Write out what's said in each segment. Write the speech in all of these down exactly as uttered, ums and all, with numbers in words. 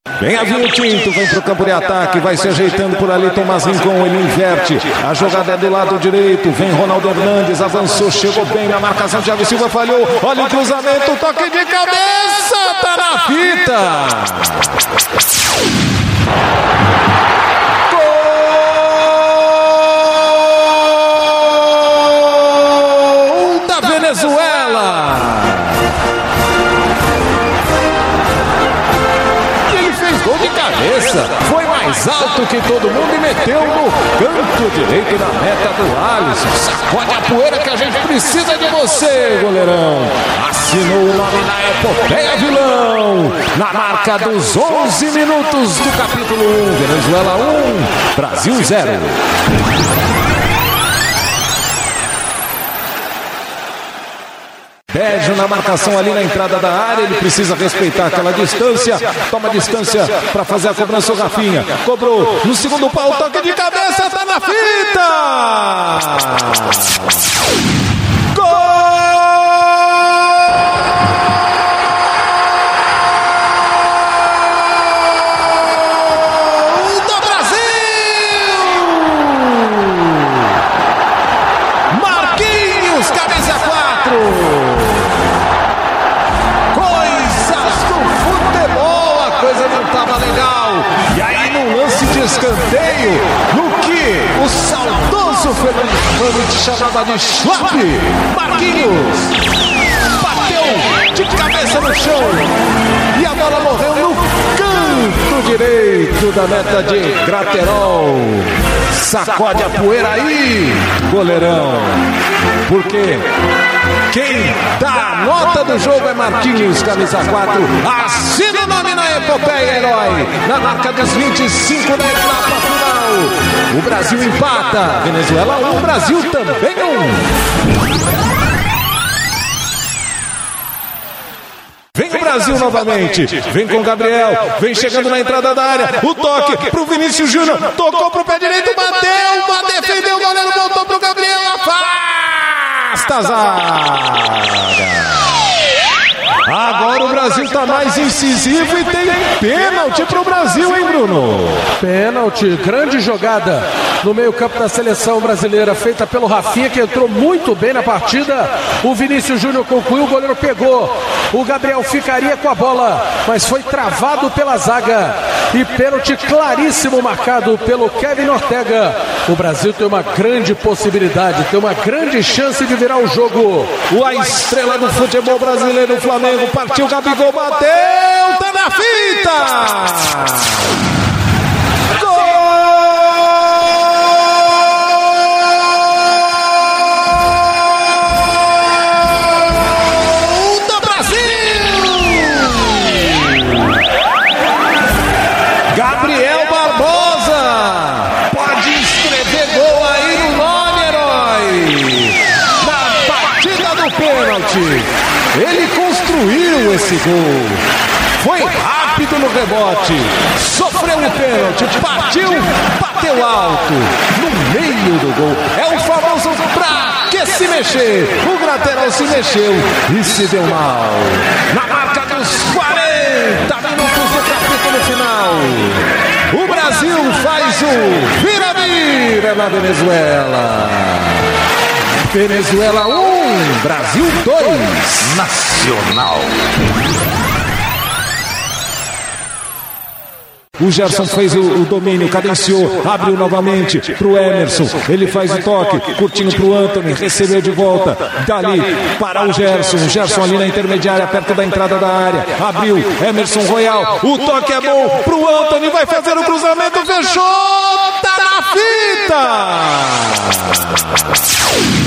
Vem a Vinho Tinto, vem pro campo de ataque, vai se ajeitando por ali Tomás Rincon, ele inverte, a jogada é do lado direito, vem Ronaldo Hernandes, avançou, chegou bem na marcação, Thiago Silva falhou, olha o cruzamento, toque de cabeça, tá na fita! Gol da Venezuela! Foi mais alto que todo mundo e meteu no canto direito da meta do Alisson. Sacode a poeira que a gente precisa de você, goleirão. Assinou o nome na epopeia vilão. Na marca dos onze minutos do capítulo um. Venezuela um, Brasil zero. Beijo na marcação ali na entrada da área, ele precisa respeitar aquela distância, toma distância para fazer a cobrança, o Rafinha cobrou no segundo pau, toque de cabeça, tá na fita! Gol! Do Brasil! Marquinhos, camisa quatro! E aí no lance de escanteio, no que o saudoso Fernando chamava de Schwab, Marquinhos bateu de cabeça no chão e a bola morreu no canto direito da meta de Graterol. Sacode a poeira aí, goleirão, porque quem dá a nota do jogo é Marquinhos, camisa quatro. Assina o nome na epopeia, herói. Na marca dos vinte e cinco da etapa final. O Brasil empata. Venezuela um, Brasil também um. Vem o Brasil novamente. Vem com o Gabriel. Vem chegando na entrada da área. O toque pro Vinícius Júnior. Tocou pro pé direito. Bateu. Defendeu. O goleiro voltou pro Gabriel. Afasta a zaga. Agora o Brasil está mais incisivo e tem pênalti para o Brasil, hein, Bruno? Pênalti, grande jogada no meio-campo da seleção brasileira, feita pelo Rafinha, que entrou muito bem na partida. O Vinícius Júnior concluiu, o goleiro pegou. O Gabriel ficaria com a bola, mas foi travado pela zaga. E pênalti claríssimo marcado pelo Kevin Ortega. O Brasil tem uma grande possibilidade, tem uma grande chance de virar o jogo. O a estrela do futebol brasileiro, o Flamengo. Partiu, Gabigol bateu, tá na fita! Gol do Brasil! Gabriel Barbosa pode escrever gol aí no nome, herói! Na batida do pênalti, ele construiu esse gol, foi rápido no rebote, sofreu o pênalti, partiu, bateu alto, no meio do gol. É o famoso pra que se mexer. O Graterol se mexeu e se deu mal. Na marca dos quarenta minutos do capítulo final, o Brasil faz o vira-vira na Venezuela. Venezuela um, Brasil dois. Nacional. O Gerson fez o, o domínio, cadenciou, abriu novamente pro Emerson. Ele faz o toque, curtinho pro Antony, recebeu de volta. Dali para o Gerson. O Gerson ali na intermediária, perto da entrada da área. Abriu, Emerson Royal. O toque é bom pro Antony, vai fazer o cruzamento, fechou, tá na fita!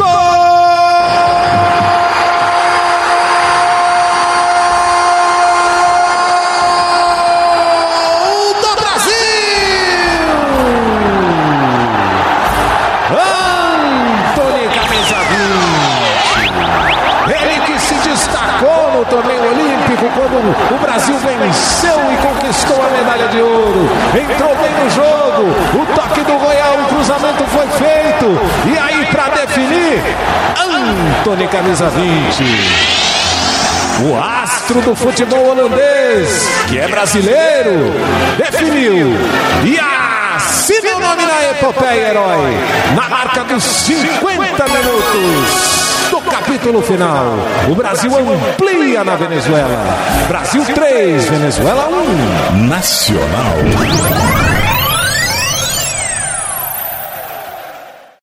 Torneio Olímpico, quando o Brasil venceu e conquistou a medalha de ouro, entrou bem no jogo, o toque do Royal, o cruzamento foi feito, e aí para definir, Antony camisa vinte, o astro astro do futebol holandês, que é brasileiro, definiu e assina o nome na epopeia herói, na marca dos cinquenta minutos do capítulo final. O Brasil amplia na Venezuela. Brasil três, Venezuela um. Nacional.